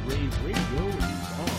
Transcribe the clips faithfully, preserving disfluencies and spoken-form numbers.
Rave Radio is on.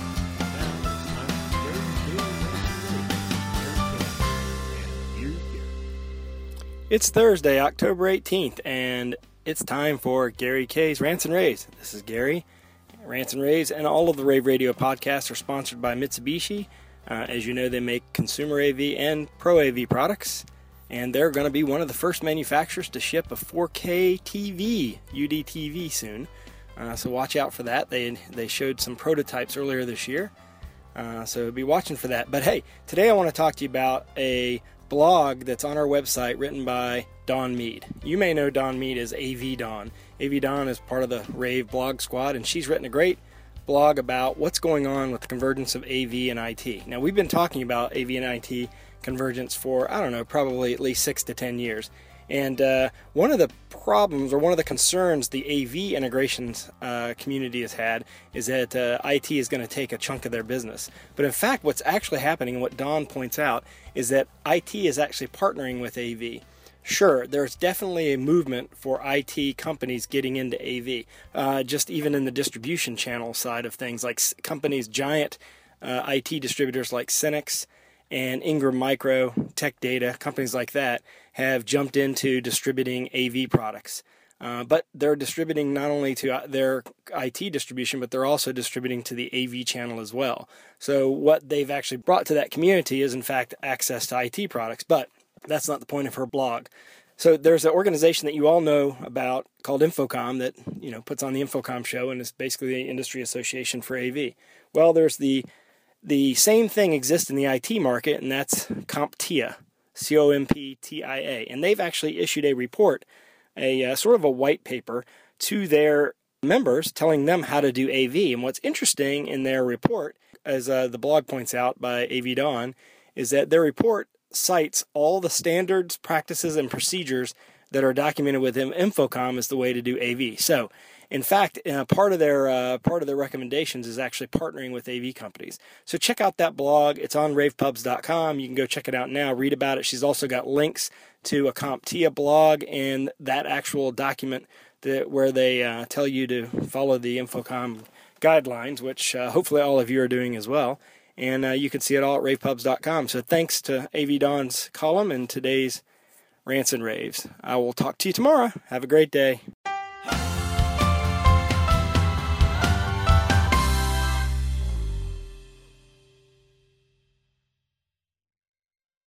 Now it's time for Gary's Daily Rants and Raves. And here's Gary. It's Thursday, October eighteenth, and it's time for Gary K's Rants and Raves. This is Gary. Rants and Raves, and all of the Rave Radio podcasts are sponsored by Mitsubishi. Uh, as you know, they make consumer A V and Pro A V products, and they're going to be one of the first manufacturers to ship a four K T V, U D T V, soon. Uh, so watch out for that. They they showed some prototypes earlier this year, uh, so be watching for that. But hey, today I want to talk to you about a blog that's on our website written by Dawn Mead. You may know Dawn Mead as A V Dawn. A V Dawn is part of the Rave blog squad, and she's written a great blog about what's going on with the convergence of A V and I T. Now, we've been talking about A V and I T convergence for, I don't know, probably at least six to ten years. And uh, one of the problems, or one of the concerns the A V integrations uh, community has had is that uh, I T is going to take a chunk of their business. But in fact, what's actually happening, and what Dawn points out, is that I T is actually partnering with A V. Sure, there's definitely a movement for I T companies getting into A V, uh, just even in the distribution channel side of things, like companies, giant uh, I T distributors like Synnex and Ingram Micro, Tech Data, companies like that have jumped into distributing A V products. Uh, but they're distributing not only to their I T distribution, but they're also distributing to the A V channel as well. So what they've actually brought to that community is, in fact, access to I T products. But that's not the point of her blog. So there's an organization that you all know about called Infocom that, you know, puts on the Infocom show, and it's basically the industry association for A V. Well, there's the the same thing exists in the I T market, and that's CompTIA, C O M P T I A. And they've actually issued a report, a uh, sort of a white paper to their members telling them how to do A V. And what's interesting in their report, as uh, the blog points out by A V Dawn, is that their report cites all the standards, practices, and procedures that are documented within Infocom as the way to do A V. So, in fact, uh, part of their uh, part of their recommendations is actually partnering with A V companies. So check out that blog. It's on rave pubs dot com. You can go check it out now, read about it. She's also got links to a CompTIA blog and that actual document that where they uh, tell you to follow the Infocom guidelines, which uh, hopefully all of you are doing as well. And uh, you can see it all at rave pubs dot com. So thanks to A V Dawn's column and today's Rants and Raves. I will talk to you tomorrow. Have a great day.